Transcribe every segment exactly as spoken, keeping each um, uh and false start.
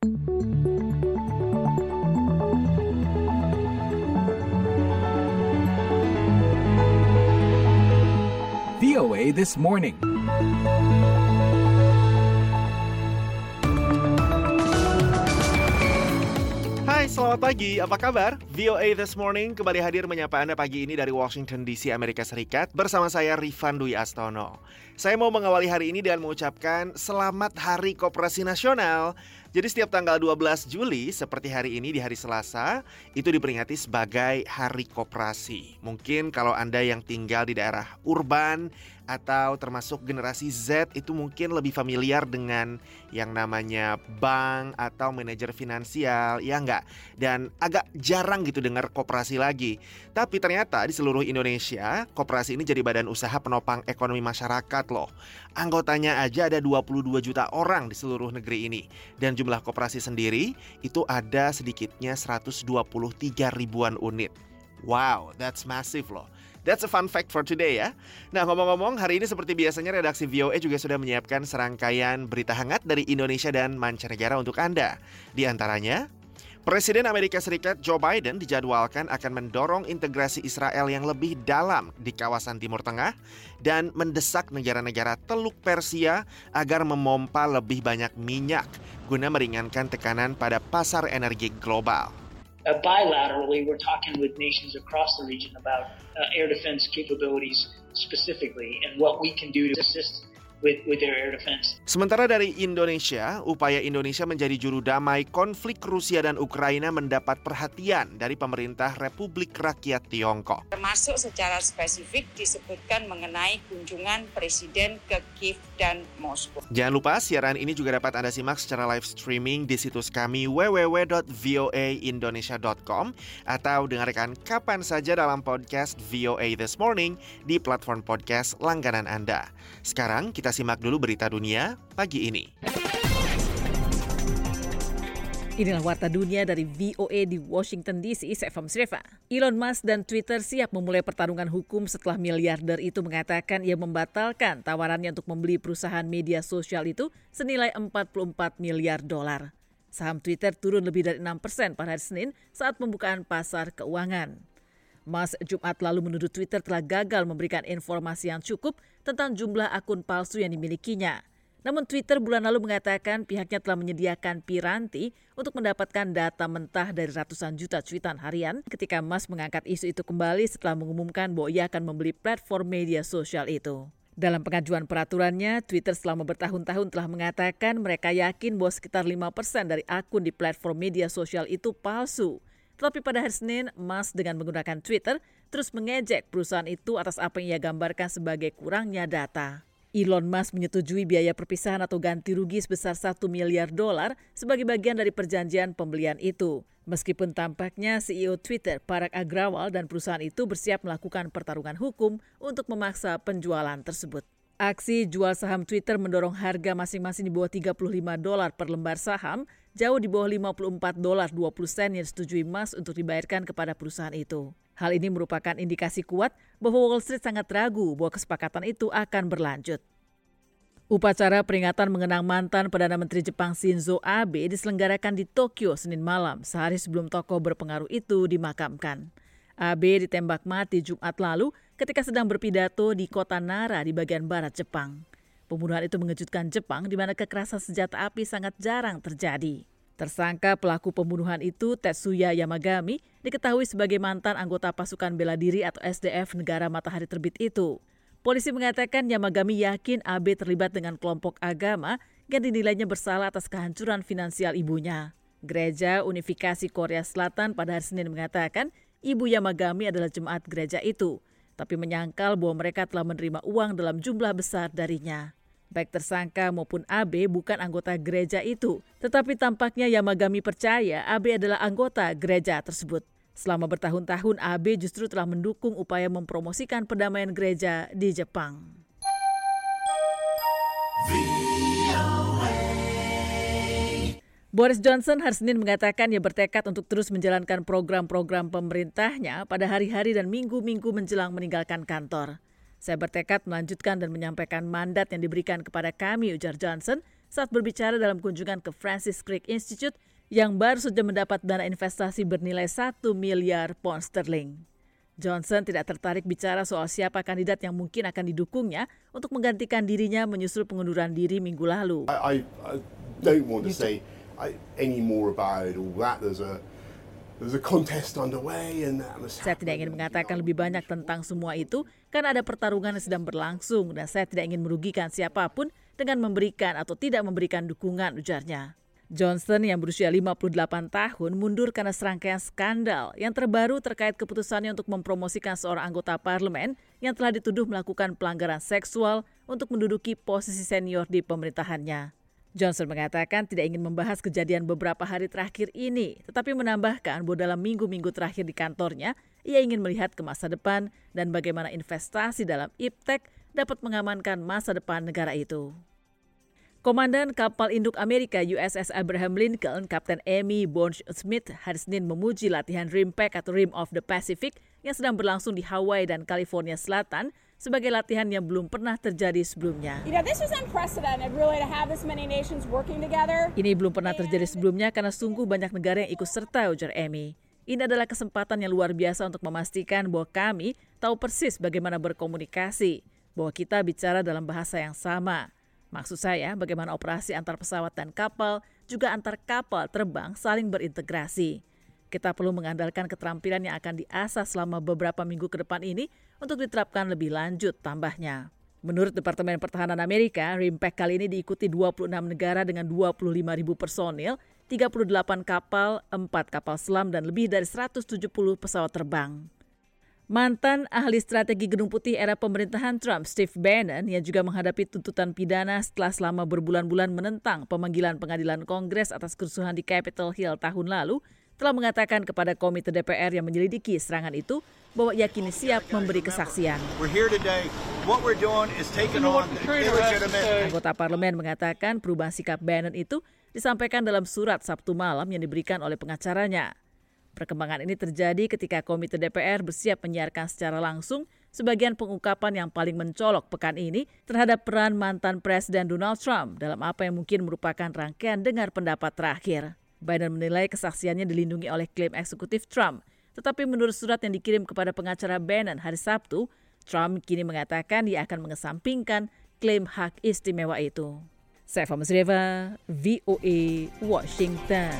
V O A This Morning. Hai, selamat pagi. Apa kabar? V O A This Morning kembali hadir menyapa Anda pagi ini dari Washington D C, Amerika Serikat. Bersama saya, Rifan Dwi Astono. Saya mau mengawali hari ini dengan mengucapkan Selamat Hari Koperasi Nasional. Jadi setiap tanggal dua belas Juli, seperti hari ini di hari Selasa, itu diperingati sebagai Hari Koperasi. Mungkin kalau Anda yang tinggal di daerah urban atau termasuk generasi Z itu mungkin lebih familiar dengan yang namanya bank atau manajer finansial, ya enggak? Dan agak jarang gitu dengar koperasi lagi. Tapi ternyata di seluruh Indonesia, koperasi ini jadi badan usaha penopang ekonomi masyarakat loh. Anggotanya aja ada dua puluh dua juta orang di seluruh negeri ini. Dan jumlah koperasi sendiri itu ada sedikitnya seratus dua puluh tiga ribuan unit. Wow, that's massive loh. That's a fun fact for today ya. Nah, ngomong-ngomong, hari ini seperti biasanya redaksi V O A juga sudah menyiapkan serangkaian berita hangat dari Indonesia dan mancanegara untuk Anda. Di antaranya, Presiden Amerika Serikat Joe Biden dijadwalkan akan mendorong integrasi Israel yang lebih dalam di kawasan Timur Tengah dan mendesak negara-negara Teluk Persia agar memompa lebih banyak minyak guna meringankan tekanan pada pasar energi global. Uh, bilaterally, we're talking with nations across the region about uh, air defense capabilities specifically and what we can do to assist with, with their air defense. Sementara dari Indonesia, upaya Indonesia menjadi juru damai konflik Rusia dan Ukraina mendapat perhatian dari pemerintah Republik Rakyat Tiongkok. Termasuk secara spesifik disebutkan mengenai kunjungan Presiden ke Kiev dan Moskow. Jangan lupa siaran ini juga dapat Anda simak secara live streaming di situs kami w w w dot v o a indonesia dot com atau dengarkan kapan saja dalam podcast V O A This Morning di platform podcast langganan Anda. Sekarang kita simak dulu berita dunia pagi ini. Inilah Warta Dunia dari V O A di Washington D C, saya Fahmi Srefa. Elon Musk dan Twitter siap memulai pertarungan hukum setelah miliarder itu mengatakan ia membatalkan tawarannya untuk membeli perusahaan media sosial itu senilai empat puluh empat miliar dolar. Saham Twitter turun lebih dari enam persen pada hari Senin saat pembukaan pasar keuangan. Musk Jumat lalu menuduh Twitter telah gagal memberikan informasi yang cukup tentang jumlah akun palsu yang dimilikinya. Namun Twitter bulan lalu mengatakan pihaknya telah menyediakan piranti untuk mendapatkan data mentah dari ratusan juta cuitan harian ketika Musk mengangkat isu itu kembali setelah mengumumkan bahwa ia akan membeli platform media sosial itu. Dalam pengajuan peraturannya, Twitter selama bertahun-tahun telah mengatakan mereka yakin bahwa sekitar lima persen dari akun di platform media sosial itu palsu. Tetapi pada hari Senin, Musk dengan menggunakan Twitter terus mengejek perusahaan itu atas apa yang ia gambarkan sebagai kurangnya data. Elon Musk menyetujui biaya perpisahan atau ganti rugi sebesar satu miliar dolar sebagai bagian dari perjanjian pembelian itu. Meskipun tampaknya C E O Twitter, Parag Agrawal, dan perusahaan itu bersiap melakukan pertarungan hukum untuk memaksa penjualan tersebut. Aksi jual saham Twitter mendorong harga masing-masing di bawah tiga puluh lima dolar per lembar saham, jauh di bawah lima puluh empat dolar dua puluh sen yang disetujui Musk untuk dibayarkan kepada perusahaan itu. Hal ini merupakan indikasi kuat bahwa Wall Street sangat ragu bahwa kesepakatan itu akan berlanjut. Upacara peringatan mengenang mantan Perdana Menteri Jepang Shinzo Abe diselenggarakan di Tokyo Senin malam, sehari sebelum tokoh berpengaruh itu dimakamkan. Abe ditembak mati Jumat lalu ketika sedang berpidato di kota Nara di bagian barat Jepang. Pembunuhan itu mengejutkan Jepang di mana kekerasan senjata api sangat jarang terjadi. Tersangka pelaku pembunuhan itu, Tetsuya Yamagami, diketahui sebagai mantan anggota pasukan bela diri atau S D F negara matahari terbit itu. Polisi mengatakan Yamagami yakin Abe terlibat dengan kelompok agama yang dinilainya bersalah atas kehancuran finansial ibunya. Gereja Unifikasi Korea Selatan pada hari Senin mengatakan ibu Yamagami adalah jemaat gereja itu, tapi menyangkal bahwa mereka telah menerima uang dalam jumlah besar darinya. Baik tersangka maupun Abe bukan anggota gereja itu, tetapi tampaknya Yamagami percaya Abe adalah anggota gereja tersebut. Selama bertahun-tahun, Abe justru telah mendukung upaya mempromosikan perdamaian gereja di Jepang. Boris Johnson hari Senin mengatakan ia bertekad untuk terus menjalankan program-program pemerintahnya pada hari-hari dan minggu-minggu menjelang meninggalkan kantor. Saya bertekad melanjutkan dan menyampaikan mandat yang diberikan kepada kami, ujar Johnson, saat berbicara dalam kunjungan ke Francis Crick Institute yang baru saja mendapat dana investasi bernilai satu miliar pound sterling. Johnson tidak tertarik bicara soal siapa kandidat yang mungkin akan didukungnya untuk menggantikan dirinya menyusul pengunduran diri minggu lalu. I, I don't want to say any more about all that. There's a there's a contest underway and that must Saya tidak ingin mengatakan lebih banyak tentang semua itu karena ada pertarungan yang sedang berlangsung dan saya tidak ingin merugikan siapapun dengan memberikan atau tidak memberikan dukungan, ujarnya. Johnson yang berusia lima puluh delapan tahun mundur karena serangkaian skandal yang terbaru terkait keputusannya untuk mempromosikan seorang anggota parlemen yang telah dituduh melakukan pelanggaran seksual untuk menduduki posisi senior di pemerintahannya. Johnson mengatakan tidak ingin membahas kejadian beberapa hari terakhir ini, tetapi menambahkan bahwa dalam minggu-minggu terakhir di kantornya, ia ingin melihat ke masa depan dan bagaimana investasi dalam iptek dapat mengamankan masa depan negara itu. Komandan kapal induk Amerika U S S Abraham Lincoln, Kapten Amy Bourne-Smith, hari Senin memuji latihan RIMPAC atau Rim of the Pacific yang sedang berlangsung di Hawaii dan California Selatan sebagai latihan yang belum pernah terjadi sebelumnya. You know, this is unprecedented really to have this many nations working together. Ini belum pernah terjadi sebelumnya karena sungguh banyak negara yang ikut serta, ujar Amy. Ini adalah kesempatan yang luar biasa untuk memastikan bahwa kami tahu persis bagaimana berkomunikasi, bahwa kita bicara dalam bahasa yang sama. Maksud saya, bagaimana operasi antar pesawat dan kapal, juga antar kapal terbang saling berintegrasi. Kita perlu mengandalkan keterampilan yang akan diasah selama beberapa minggu ke depan ini untuk diterapkan lebih lanjut, tambahnya. Menurut Departemen Pertahanan Amerika, RIMPAC kali ini diikuti dua puluh enam negara dengan dua puluh lima ribu personil, tiga puluh delapan kapal, empat kapal selam, dan lebih dari seratus tujuh puluh pesawat terbang. Mantan ahli strategi Gedung Putih era pemerintahan Trump, Steve Bannon, yang juga menghadapi tuntutan pidana setelah selama berbulan-bulan menentang pemanggilan pengadilan Kongres atas kerusuhan di Capitol Hill tahun lalu, telah mengatakan kepada Komite D P R yang menyelidiki serangan itu bahwa ia kini siap memberi kesaksian. Anggota parlemen mengatakan perubahan sikap Bannon itu disampaikan dalam surat Sabtu malam yang diberikan oleh pengacaranya. Perkembangan ini terjadi ketika Komite D P R bersiap menyiarkan secara langsung sebagian pengungkapan yang paling mencolok pekan ini terhadap peran mantan Presiden Donald Trump dalam apa yang mungkin merupakan rangkaian dengar pendapat terakhir. Biden menilai kesaksiannya dilindungi oleh klaim eksekutif Trump. Tetapi menurut surat yang dikirim kepada pengacara Bannon hari Sabtu, Trump kini mengatakan dia akan mengesampingkan klaim hak istimewa itu. Saya Fahmi Sreva, V O A, Washington.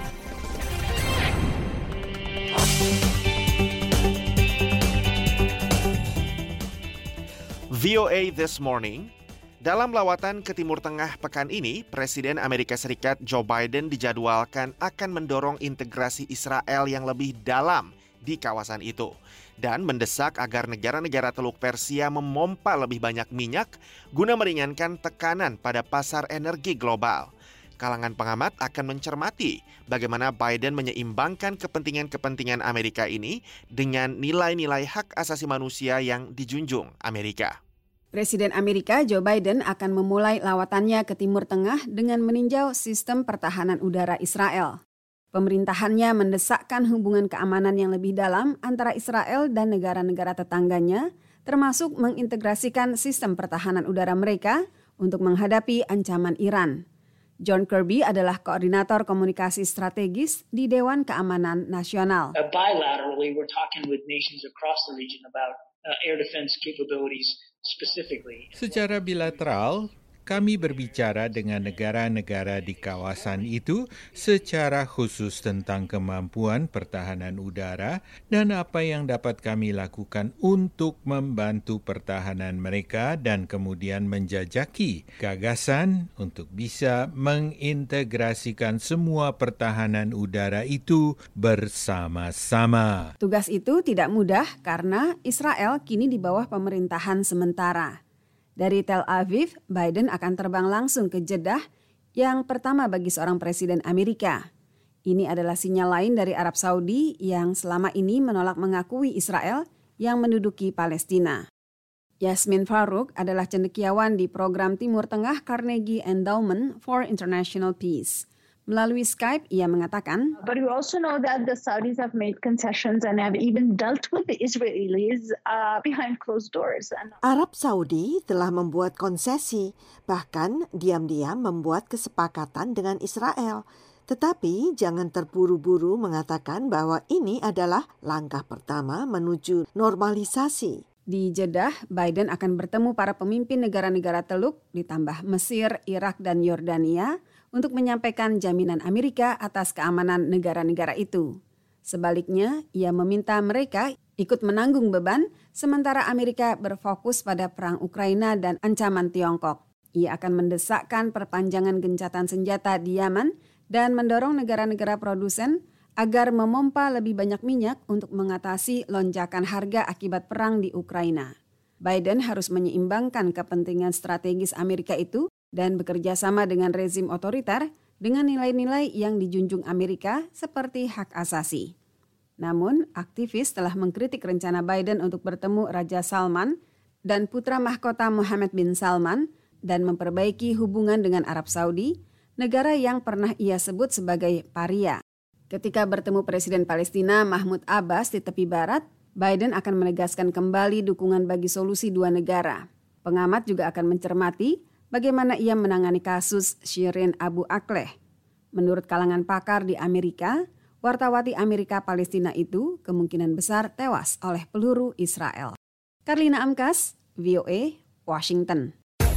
V O A This Morning. Dalam lawatan ke Timur Tengah pekan ini, Presiden Amerika Serikat Joe Biden dijadwalkan akan mendorong integrasi Israel yang lebih dalam di kawasan itu dan mendesak agar negara-negara Teluk Persia memompa lebih banyak minyak guna meringankan tekanan pada pasar energi global. Kalangan pengamat akan mencermati bagaimana Biden menyeimbangkan kepentingan-kepentingan Amerika ini dengan nilai-nilai hak asasi manusia yang dijunjung Amerika. Presiden Amerika Joe Biden akan memulai lawatannya ke Timur Tengah dengan meninjau sistem pertahanan udara Israel. Pemerintahannya mendesakkan hubungan keamanan yang lebih dalam antara Israel dan negara-negara tetangganya, termasuk mengintegrasikan sistem pertahanan udara mereka untuk menghadapi ancaman Iran. John Kirby adalah koordinator komunikasi strategis di Dewan Keamanan Nasional. Uh, bilaterally, we're talking with nations across the region about uh, air defense capabilities. Secara bilateral, kami berbicara dengan negara-negara di kawasan itu secara khusus tentang kemampuan pertahanan udara dan apa yang dapat kami lakukan untuk membantu pertahanan mereka dan kemudian menjajaki gagasan untuk bisa mengintegrasikan semua pertahanan udara itu bersama-sama. Tugas itu tidak mudah karena Israel kini di bawah pemerintahan sementara. Dari Tel Aviv, Biden akan terbang langsung ke Jeddah, yang pertama bagi seorang presiden Amerika. Ini adalah sinyal lain dari Arab Saudi yang selama ini menolak mengakui Israel yang menduduki Palestina. Yasmin Farouk adalah cendekiawan di program Timur Tengah Carnegie Endowment for International Peace. Melalui Skype, ia mengatakan, But we also know that the Saudis have made concessions and have even dealt with the Israelis uh, behind closed doors. Arab Saudi telah membuat konsesi, bahkan diam-diam membuat kesepakatan dengan Israel. Tetapi jangan terburu-buru mengatakan bahwa ini adalah langkah pertama menuju normalisasi. Di Jeddah, Biden akan bertemu para pemimpin negara-negara Teluk, ditambah Mesir, Irak, dan Yordania, untuk menyampaikan jaminan Amerika atas keamanan negara-negara itu. Sebaliknya, ia meminta mereka ikut menanggung beban, sementara Amerika berfokus pada perang Ukraina dan ancaman Tiongkok. Ia akan mendesakkan perpanjangan gencatan senjata di Yaman dan mendorong negara-negara produsen agar memompa lebih banyak minyak untuk mengatasi lonjakan harga akibat perang di Ukraina. Biden harus menyeimbangkan kepentingan strategis Amerika itu dan bekerja sama dengan rezim otoriter dengan nilai-nilai yang dijunjung Amerika seperti hak asasi. Namun, aktivis telah mengkritik rencana Biden untuk bertemu Raja Salman dan putra mahkota Mohammed bin Salman dan memperbaiki hubungan dengan Arab Saudi, negara yang pernah ia sebut sebagai paria. Ketika bertemu Presiden Palestina Mahmud Abbas di tepi barat, Biden akan menegaskan kembali dukungan bagi solusi dua negara. Pengamat juga akan mencermati bagaimana ia menangani kasus Shirin Abu Akleh. Menurut kalangan pakar di Amerika, wartawati Amerika Palestina itu kemungkinan besar tewas oleh peluru Israel. Karlina Amkas, V O A, Washington.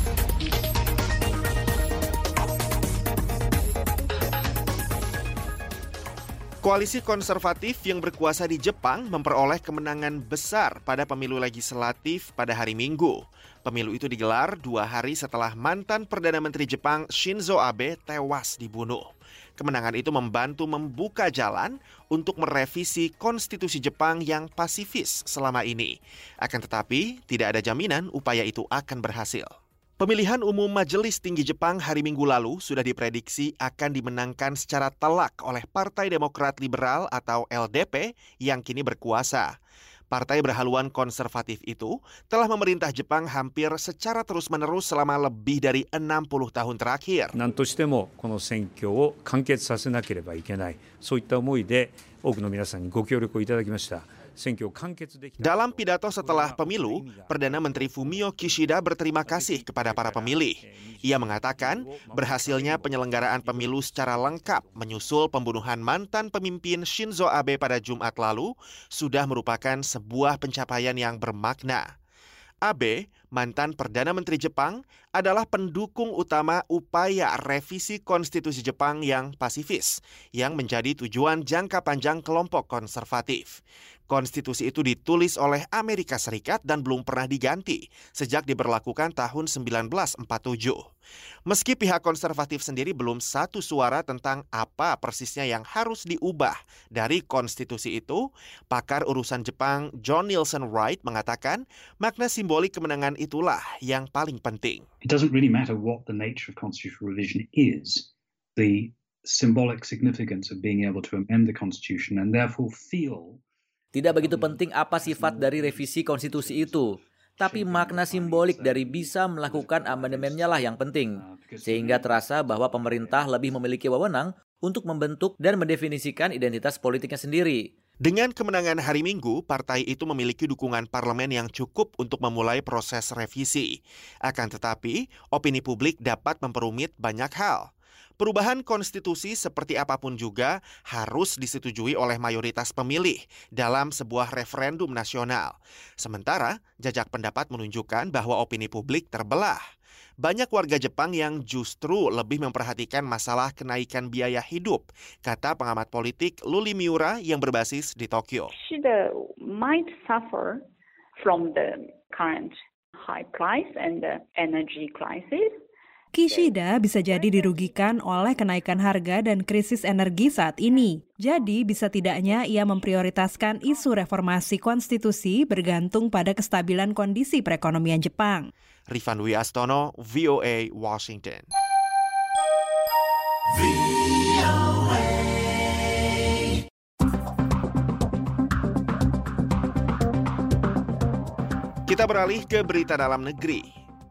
Koalisi konservatif yang berkuasa di Jepang memperoleh kemenangan besar pada pemilu legislatif pada hari Minggu. Pemilu itu digelar dua hari setelah mantan Perdana Menteri Jepang Shinzo Abe tewas dibunuh. Kemenangan itu membantu membuka jalan untuk merevisi konstitusi Jepang yang pasifis selama ini. Akan tetapi, tidak ada jaminan upaya itu akan berhasil. Pemilihan umum Majelis Tinggi Jepang hari Minggu lalu sudah diprediksi akan dimenangkan secara telak oleh Partai Demokrat Liberal atau L D P yang kini berkuasa. Partai berhaluan konservatif itu telah memerintah Jepang hampir secara terus-menerus selama lebih dari enam puluh tahun terakhir. 何としてもこの選挙を完結させなければいけない。そういった思いで多くの皆さんにご協力をいただきました。 Dalam pidato setelah pemilu, Perdana Menteri Fumio Kishida berterima kasih kepada para pemilih. Ia mengatakan berhasilnya penyelenggaraan pemilu secara lengkap menyusul pembunuhan mantan pemimpin Shinzo Abe pada Jumat lalu sudah merupakan sebuah pencapaian yang bermakna. Abe, mantan Perdana Menteri Jepang, adalah pendukung utama upaya revisi konstitusi Jepang yang pasifis, yang menjadi tujuan jangka panjang kelompok konservatif. Konstitusi itu ditulis oleh Amerika Serikat dan belum pernah diganti sejak diberlakukan tahun sembilan belas empat puluh tujuh. Meski pihak konservatif sendiri belum satu suara tentang apa persisnya yang harus diubah dari konstitusi itu, pakar urusan Jepang John Nielsen Wright mengatakan makna simbolik kemenangan itulah yang paling penting. It doesn't really matter what the nature of constitutional revision is. The symbolic significance of being able to amend the constitution and therefore feel. Tidak begitu penting apa sifat dari revisi konstitusi itu, tapi makna simbolik dari bisa melakukan amandemennya lah yang penting, sehingga terasa bahwa pemerintah lebih memiliki wewenang untuk membentuk dan mendefinisikan identitas politiknya sendiri. Dengan kemenangan hari Minggu, partai itu memiliki dukungan parlemen yang cukup untuk memulai proses revisi. Akan tetapi, opini publik dapat memperumit banyak hal. Perubahan konstitusi seperti apapun juga harus disetujui oleh mayoritas pemilih dalam sebuah referendum nasional. Sementara, jajak pendapat menunjukkan bahwa opini publik terbelah. Banyak warga Jepang yang justru lebih memperhatikan masalah kenaikan biaya hidup, kata pengamat politik Luli Miura yang berbasis di Tokyo. Kishida might suffer from the current high price and the energy crisis. Kishida bisa jadi dirugikan oleh kenaikan harga dan krisis energi saat ini. Jadi bisa tidaknya ia memprioritaskan isu reformasi konstitusi bergantung pada kestabilan kondisi perekonomian Jepang. Rifan Dwi Astono, V O A, Washington. Kita beralih ke berita dalam negeri.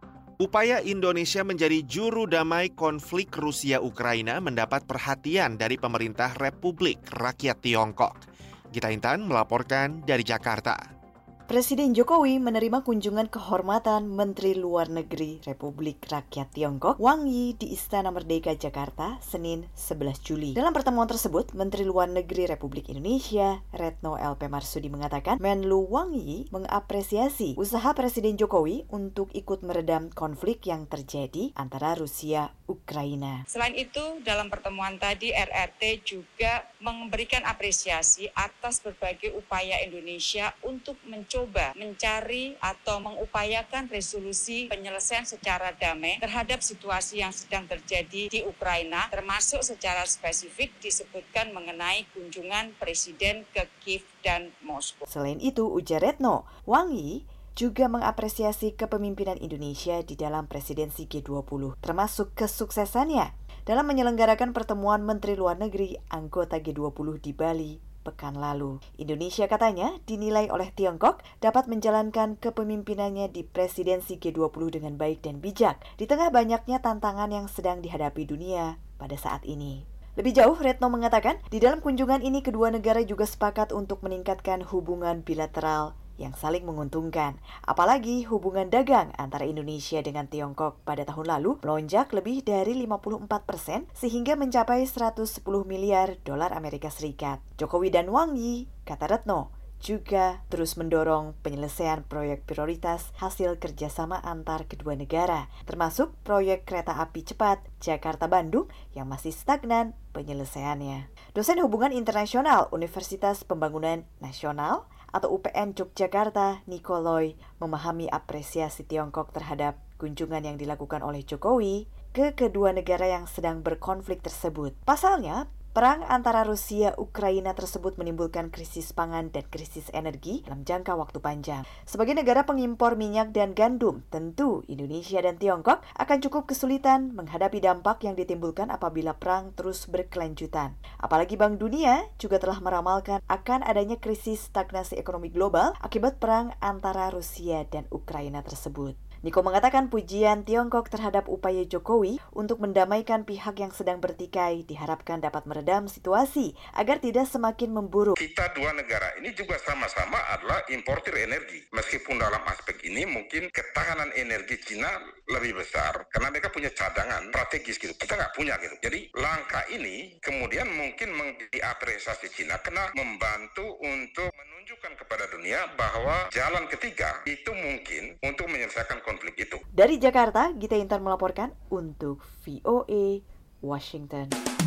Upaya Indonesia menjadi juru damai konflik Rusia-Ukraina mendapat perhatian dari pemerintah Republik Rakyat Tiongkok. Gita Intan melaporkan dari Jakarta. Presiden Jokowi menerima kunjungan kehormatan Menteri Luar Negeri Republik Rakyat Tiongkok Wang Yi di Istana Merdeka Jakarta, Senin sebelas Juli. Dalam pertemuan tersebut, Menteri Luar Negeri Republik Indonesia Retno L P Marsudi mengatakan Menlu Wang Yi mengapresiasi usaha Presiden Jokowi untuk ikut meredam konflik yang terjadi antara Rusia Ukraina. Selain itu, dalam pertemuan tadi R R T juga memberikan apresiasi atas berbagai upaya Indonesia untuk mencoba mencari atau mengupayakan resolusi penyelesaian secara damai terhadap situasi yang sedang terjadi di Ukraina, termasuk secara spesifik disebutkan mengenai kunjungan Presiden ke Kiev dan Moskow. Selain itu, ujar Retno, Wang Yi juga mengapresiasi kepemimpinan Indonesia di dalam presidensi G dua puluh, termasuk kesuksesannya dalam menyelenggarakan pertemuan Menteri Luar Negeri anggota G dua puluh di Bali pekan lalu. Indonesia katanya dinilai oleh Tiongkok dapat menjalankan kepemimpinannya di presidensi G dua puluh dengan baik dan bijak di tengah banyaknya tantangan yang sedang dihadapi dunia pada saat ini. Lebih jauh, Retno mengatakan di dalam kunjungan ini kedua negara juga sepakat untuk meningkatkan hubungan bilateral yang saling menguntungkan. Apalagi hubungan dagang antara Indonesia dengan Tiongkok pada tahun lalu melonjak lebih dari lima puluh empat persen sehingga mencapai seratus sepuluh miliar dolar Amerika Serikat. Jokowi dan Wang Yi, kata Retno, juga terus mendorong penyelesaian proyek prioritas hasil kerjasama antar kedua negara, termasuk proyek kereta api cepat Jakarta-Bandung yang masih stagnan penyelesaiannya. Dosen Hubungan Internasional Universitas Pembangunan Nasional atau U P N Yogyakarta, Nikoloy, memahami apresiasi Tiongkok terhadap kunjungan yang dilakukan oleh Jokowi ke kedua negara yang sedang berkonflik tersebut. Pasalnya, perang antara Rusia-Ukraina tersebut menimbulkan krisis pangan dan krisis energi dalam jangka waktu panjang. Sebagai negara pengimpor minyak dan gandum, tentu Indonesia dan Tiongkok akan cukup kesulitan menghadapi dampak yang ditimbulkan apabila perang terus berkelanjutan. Apalagi Bank Dunia juga telah meramalkan akan adanya krisis stagnasi ekonomi global akibat perang antara Rusia dan Ukraina tersebut. Niko mengatakan pujian Tiongkok terhadap upaya Jokowi untuk mendamaikan pihak yang sedang bertikai diharapkan dapat meredam situasi agar tidak semakin memburuk. Kita dua negara ini juga sama-sama adalah importir energi. Meskipun dalam aspek ini mungkin ketahanan energi Cina lebih besar karena mereka punya cadangan strategis gitu. Kita nggak punya gitu. Jadi langkah ini kemudian mungkin diapresiasi Cina karena membantu untuk menunjukkan kepada dunia bahwa jalan ketiga itu mungkin untuk menyelesaikan konflik itu. Dari Jakarta, Gita Intan melaporkan untuk V O A Washington.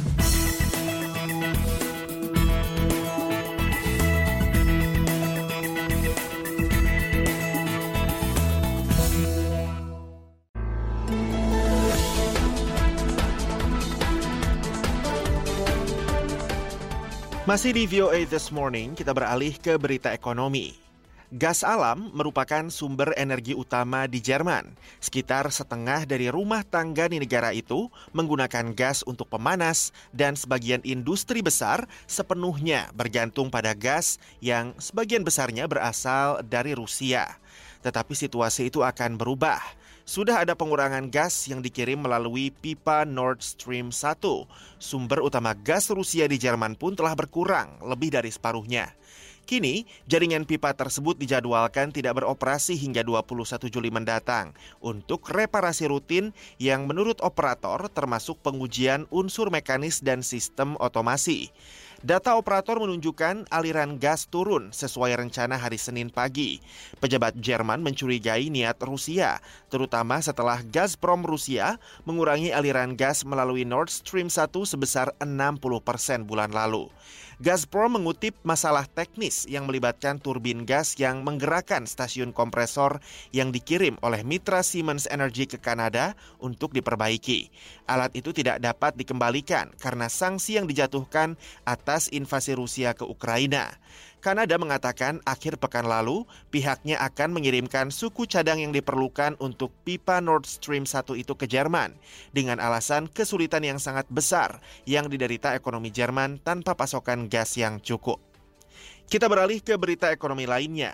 Masih di V O A This Morning, kita beralih ke berita ekonomi. Gas alam merupakan sumber energi utama di Jerman. Sekitar setengah dari rumah tangga di negara itu menggunakan gas untuk pemanas dan sebagian industri besar sepenuhnya bergantung pada gas yang sebagian besarnya berasal dari Rusia. Tetapi situasi itu akan berubah. Sudah ada pengurangan gas yang dikirim melalui pipa Nord Stream satu. Sumber utama gas Rusia di Jerman pun telah berkurang lebih dari separuhnya. Kini, jaringan pipa tersebut dijadwalkan tidak beroperasi hingga dua puluh satu Juli mendatang untuk reparasi rutin yang menurut operator termasuk pengujian unsur mekanis dan sistem otomasi. Data operator menunjukkan aliran gas turun sesuai rencana hari Senin pagi. Pejabat Jerman mencurigai niat Rusia, terutama setelah Gazprom Rusia mengurangi aliran gas melalui Nord Stream satu sebesar enam puluh persen bulan lalu. Gazprom mengutip masalah teknis yang melibatkan turbin gas yang menggerakkan stasiun kompresor yang dikirim oleh mitra Siemens Energy ke Kanada untuk diperbaiki. Alat itu tidak dapat dikembalikan karena sanksi yang dijatuhkan atas invasi Rusia ke Ukraina. Kanada mengatakan akhir pekan lalu pihaknya akan mengirimkan suku cadang yang diperlukan untuk pipa Nord Stream satu itu ke Jerman dengan alasan kesulitan yang sangat besar yang diderita ekonomi Jerman tanpa pasokan gas yang cukup. Kita beralih ke berita ekonomi lainnya.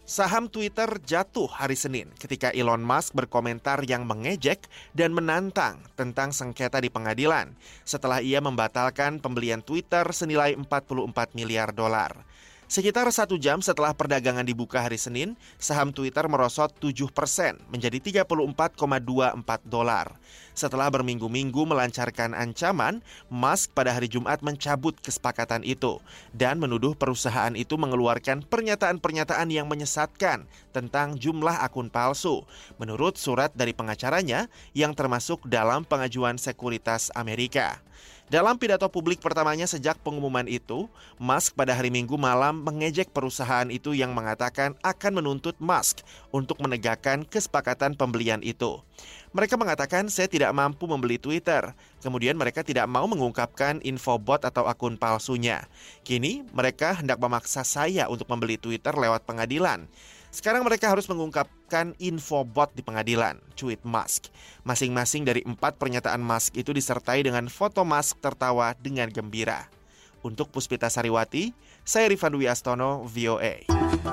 Saham Twitter jatuh hari Senin ketika Elon Musk berkomentar yang mengejek dan menantang tentang sengketa di pengadilan setelah ia membatalkan pembelian Twitter senilai empat puluh empat miliar dolar. Sekitar satu jam setelah perdagangan dibuka hari Senin, saham Twitter merosot tujuh persen menjadi tiga puluh empat koma dua empat dolar. Setelah berminggu-minggu melancarkan ancaman, Musk pada hari Jumat mencabut kesepakatan itu dan menuduh perusahaan itu mengeluarkan pernyataan-pernyataan yang menyesatkan tentang jumlah akun palsu, menurut surat dari pengacaranya yang termasuk dalam pengajuan sekuritas Amerika. Dalam pidato publik pertamanya sejak pengumuman itu, Musk pada hari Minggu malam mengejek perusahaan itu yang mengatakan akan menuntut Musk untuk menegakkan kesepakatan pembelian itu. Mereka mengatakan saya tidak mampu membeli Twitter. Kemudian mereka tidak mau mengungkapkan info bot atau akun palsunya. Kini mereka hendak memaksa saya untuk membeli Twitter lewat pengadilan. Sekarang mereka harus mengungkapkan info bot di pengadilan, cuit Musk. Masing-masing dari empat pernyataan Musk itu disertai dengan foto Musk tertawa dengan gembira. Untuk Puspita Sariwati, saya Rifan Dwi Astono, V O A.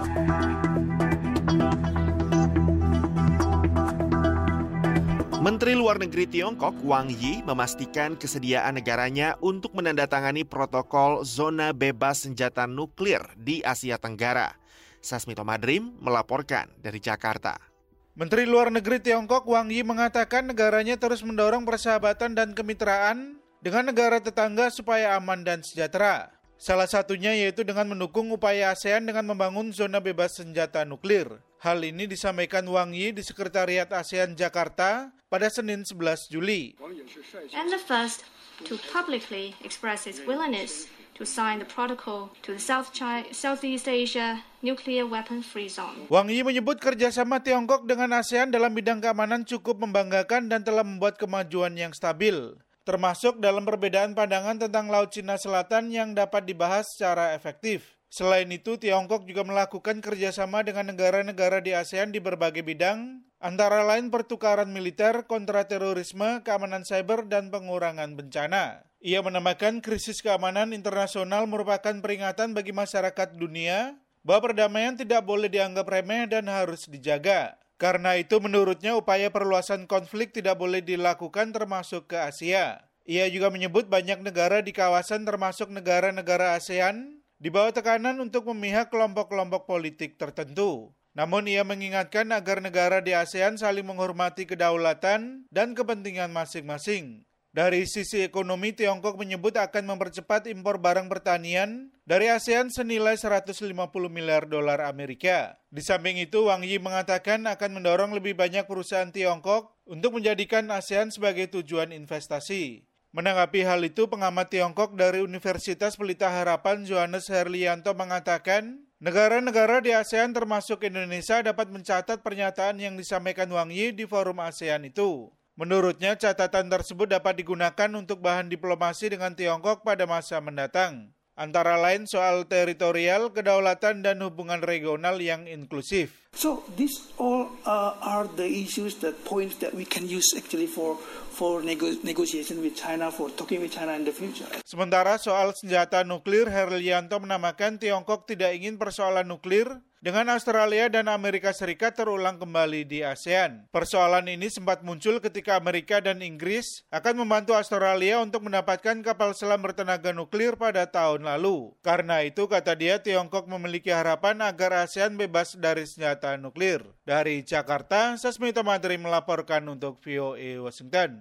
Menteri Luar Negeri Tiongkok Wang Yi memastikan kesediaan negaranya untuk menandatangani protokol zona bebas senjata nuklir di Asia Tenggara. Sasmito Madrim melaporkan dari Jakarta. Menteri Luar Negeri Tiongkok Wang Yi mengatakan negaranya terus mendorong persahabatan dan kemitraan dengan negara tetangga supaya aman dan sejahtera. Salah satunya yaitu dengan mendukung upaya ASEAN dengan membangun zona bebas senjata nuklir. Hal ini disampaikan Wang Yi di Sekretariat ASEAN Jakarta pada Senin sebelas Juli. And the first to publicly express its willingness to sign the protocol to the South China, Southeast Asia Nuclear Weapon Free Zone. Wang Yi menyebut kerjasama Tiongkok dengan ASEAN dalam bidang keamanan cukup membanggakan dan telah membuat kemajuan yang stabil, termasuk dalam perbedaan pandangan tentang Laut Cina Selatan yang dapat dibahas secara efektif. Selain itu, Tiongkok juga melakukan kerjasama dengan negara-negara di ASEAN di berbagai bidang, antara lain pertukaran militer, kontraterorisme, keamanan cyber, dan pengurangan bencana. Ia menambahkan krisis keamanan internasional merupakan peringatan bagi masyarakat dunia bahwa perdamaian tidak boleh dianggap remeh dan harus dijaga. Karena itu menurutnya upaya perluasan konflik tidak boleh dilakukan termasuk ke Asia. Ia juga menyebut banyak negara di kawasan termasuk negara-negara ASEAN di bawah tekanan untuk memihak kelompok-kelompok politik tertentu. Namun ia mengingatkan agar negara di ASEAN saling menghormati kedaulatan dan kepentingan masing-masing. Dari sisi ekonomi, Tiongkok menyebut akan mempercepat impor barang pertanian dari ASEAN senilai seratus lima puluh miliar dolar Amerika. Di samping itu, Wang Yi mengatakan akan mendorong lebih banyak perusahaan Tiongkok untuk menjadikan ASEAN sebagai tujuan investasi. Menanggapi hal itu, pengamat Tiongkok dari Universitas Pelita Harapan Johannes Herlianto mengatakan, negara-negara di ASEAN termasuk Indonesia dapat mencatat pernyataan yang disampaikan Wang Yi di forum ASEAN itu. Menurutnya, catatan tersebut dapat digunakan untuk bahan diplomasi dengan Tiongkok pada masa mendatang. Antara lain soal teritorial, kedaulatan, dan hubungan regional yang inklusif. So these all uh, are the issues, that points that we can use actually for for nego- negotiation with China, for talking with China in the future. Sementara soal senjata nuklir, Herlianto menambahkan Tiongkok tidak ingin persoalan nuklir dengan Australia dan Amerika Serikat terulang kembali di ASEAN. Persoalan ini sempat muncul ketika Amerika dan Inggris akan membantu Australia untuk mendapatkan kapal selam bertenaga nuklir pada tahun lalu. Karena itu, kata dia, Tiongkok memiliki harapan agar ASEAN bebas dari senjata nuklir. Dari Jakarta, Sasmito Madrim melaporkan untuk V O A Washington.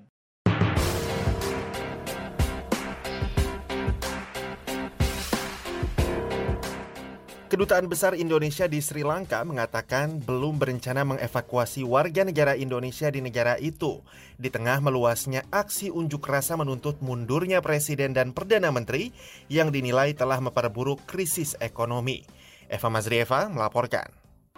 Kedutaan Besar Indonesia di Sri Lanka mengatakan belum berencana mengevakuasi warga negara Indonesia di negara itu di tengah meluasnya aksi unjuk rasa menuntut mundurnya Presiden dan Perdana Menteri yang dinilai telah memperburuk krisis ekonomi. Eva Mazrieva melaporkan.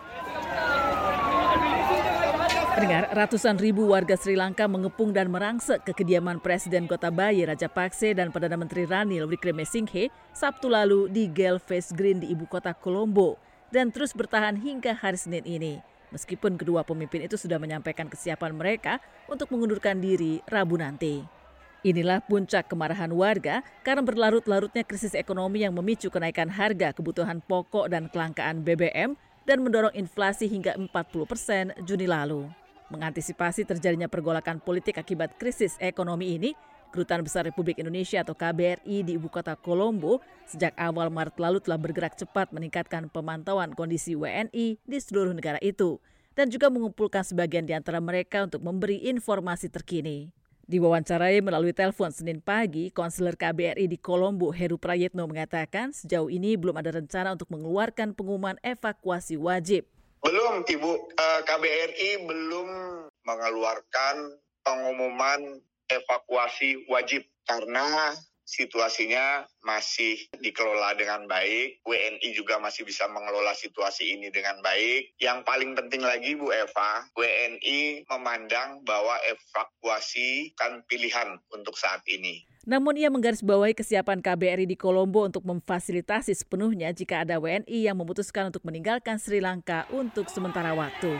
Pendengar, ratusan ribu warga Sri Lanka mengepung dan merangsek ke kediaman Presiden Gotabaya Rajapakse dan Perdana Menteri Ranil Wickremesinghe Sabtu lalu di Gelves Green di ibu kota Colombo dan terus bertahan hingga hari Senin ini. Meskipun kedua pemimpin itu sudah menyampaikan kesiapan mereka untuk mengundurkan diri Rabu nanti. Inilah puncak kemarahan warga karena berlarut-larutnya krisis ekonomi yang memicu kenaikan harga kebutuhan pokok dan kelangkaan B B M dan mendorong inflasi hingga empat puluh persen Juni lalu. Mengantisipasi terjadinya pergolakan politik akibat krisis ekonomi ini, Kedutaan Besar Republik Indonesia atau K B R I di Ibu Kota Kolombo sejak awal Maret lalu telah bergerak cepat meningkatkan pemantauan kondisi W N I di seluruh negara itu dan juga mengumpulkan sebagian di antara mereka untuk memberi informasi terkini. Diwawancarai melalui telepon Senin pagi, konselor K B R I di Kolombo Heru Prayetno mengatakan sejauh ini belum ada rencana untuk mengeluarkan pengumuman evakuasi wajib. Belum, Ibu. K B R I belum mengeluarkan pengumuman evakuasi wajib karena situasinya masih dikelola dengan baik. W N I juga masih bisa mengelola situasi ini dengan baik. Yang paling penting lagi, Bu Eva, W N I memandang bahwa evakuasi kan pilihan untuk saat ini. Namun ia menggarisbawahi kesiapan K B R I di Kolombo untuk memfasilitasi sepenuhnya jika ada W N I yang memutuskan untuk meninggalkan Sri Lanka untuk sementara waktu.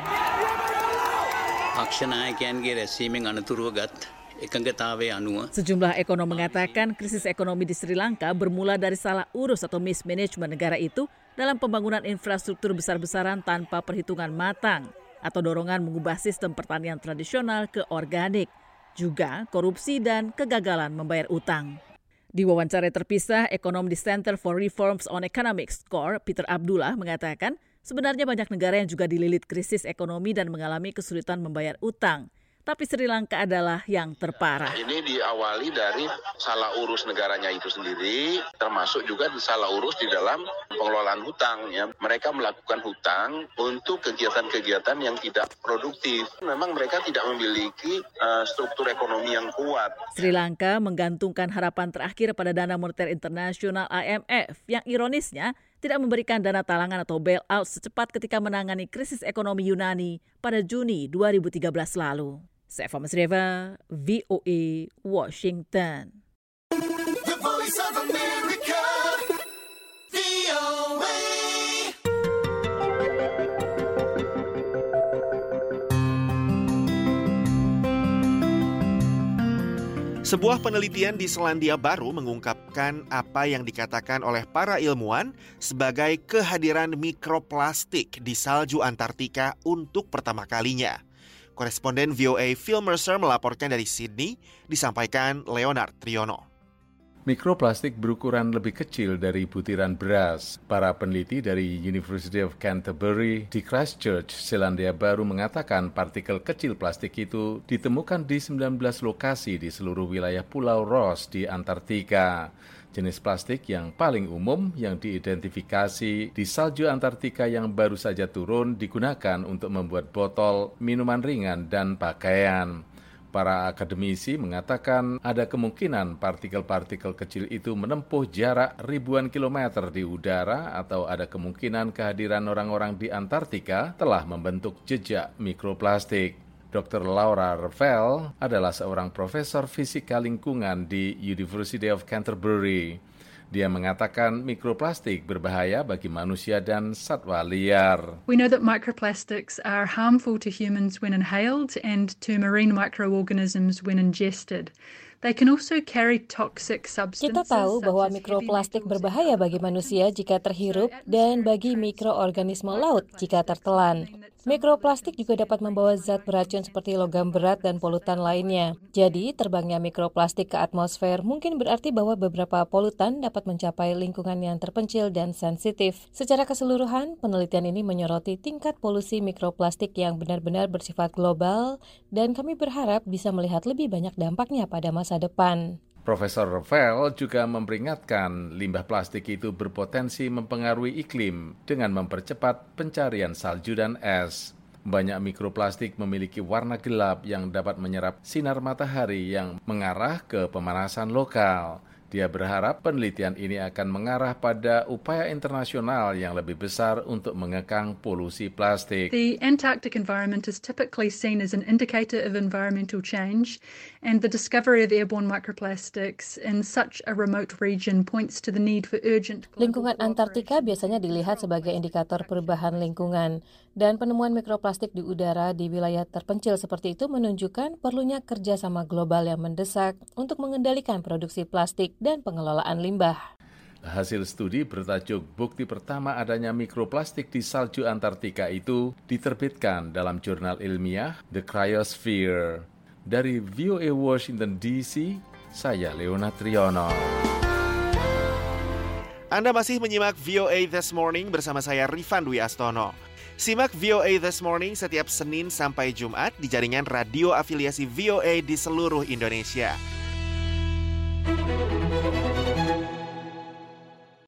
Sejumlah ekonom mengatakan krisis ekonomi di Sri Lanka bermula dari salah urus atau mismanagement negara itu dalam pembangunan infrastruktur besar-besaran tanpa perhitungan matang atau dorongan mengubah sistem pertanian tradisional ke organik, juga korupsi dan kegagalan membayar utang. Di wawancara terpisah, ekonom di Center for Reforms on Economics, C O R, Peter Abdullah mengatakan sebenarnya banyak negara yang juga dililit krisis ekonomi dan mengalami kesulitan membayar utang. Tapi Sri Lanka adalah yang terparah. Ini diawali dari salah urus negaranya itu sendiri, termasuk juga salah urus di dalam pengelolaan hutang. Ya. Mereka melakukan hutang untuk kegiatan-kegiatan yang tidak produktif. Memang mereka tidak memiliki uh, struktur ekonomi yang kuat. Sri Lanka menggantungkan harapan terakhir pada Dana Moneter Internasional I M F yang ironisnya tidak memberikan dana talangan atau bailout secepat ketika menangani krisis ekonomi Yunani pada Juni dua ribu tiga belas lalu. Seva Masreva, V O A, Washington. The Voice of America, V O A. Sebuah penelitian di Selandia Baru mengungkapkan apa yang dikatakan oleh para ilmuwan sebagai kehadiran mikroplastik di salju Antartika untuk pertama kalinya. Koresponden V O A Phil Mercer melaporkan dari Sydney, disampaikan Leonard Triono. Mikroplastik berukuran lebih kecil dari butiran beras. Para peneliti dari University of Canterbury di Christchurch, Selandia Baru mengatakan partikel kecil plastik itu ditemukan di sembilan belas lokasi di seluruh wilayah Pulau Ross di Antartika. Jenis plastik yang paling umum yang diidentifikasi di salju Antartika yang baru saja turun digunakan untuk membuat botol, minuman ringan, dan pakaian. Para akademisi mengatakan ada kemungkinan partikel-partikel kecil itu menempuh jarak ribuan kilometer di udara atau ada kemungkinan kehadiran orang-orang di Antartika telah membentuk jejak mikroplastik. Doktor Laura Ravel adalah seorang profesor fisika lingkungan di University of Canterbury. Dia mengatakan mikroplastik berbahaya bagi manusia dan satwa liar. We know that microplastics are harmful to humans when inhaled and to marine microorganisms when ingested. They can also carry toxic substances. Kita tahu bahwa mikroplastik berbahaya bagi manusia jika terhirup dan bagi mikroorganisme laut jika tertelan. Mikroplastik juga dapat membawa zat beracun seperti logam berat dan polutan lainnya. Jadi, terbangnya mikroplastik ke atmosfer mungkin berarti bahwa beberapa polutan dapat mencapai lingkungan yang terpencil dan sensitif. Secara keseluruhan, penelitian ini menyoroti tingkat polusi mikroplastik yang benar-benar bersifat global dan kami berharap bisa melihat lebih banyak dampaknya pada masa depan. Profesor Ravel juga memperingatkan limbah plastik itu berpotensi mempengaruhi iklim dengan mempercepat pencarian salju dan es. Banyak mikroplastik memiliki warna gelap yang dapat menyerap sinar matahari yang mengarah ke pemanasan lokal. Dia berharap penelitian ini akan mengarah pada upaya internasional yang lebih besar untuk mengekang polusi plastik. The Antarctic environment is typically seen as an indicator of environmental change, and the discovery of airborne microplastics in such a remote region points to the need for urgent. Lingkungan Antartika biasanya dilihat sebagai indikator perubahan lingkungan, dan penemuan mikroplastik di udara di wilayah terpencil seperti itu menunjukkan perlunya kerjasama global yang mendesak untuk mengendalikan produksi plastik dan pengelolaan limbah. Hasil studi bertajuk Bukti Pertama Adanya Mikroplastik di Salju Antartika itu diterbitkan dalam jurnal ilmiah The Cryosphere. Dari V O A Washington D C, saya Leona Triono. Anda masih menyimak V O A This Morning bersama saya Rifan Dwi Astono. Simak V O A This Morning setiap Senin sampai Jumat di jaringan radio afiliasi V O A di seluruh Indonesia.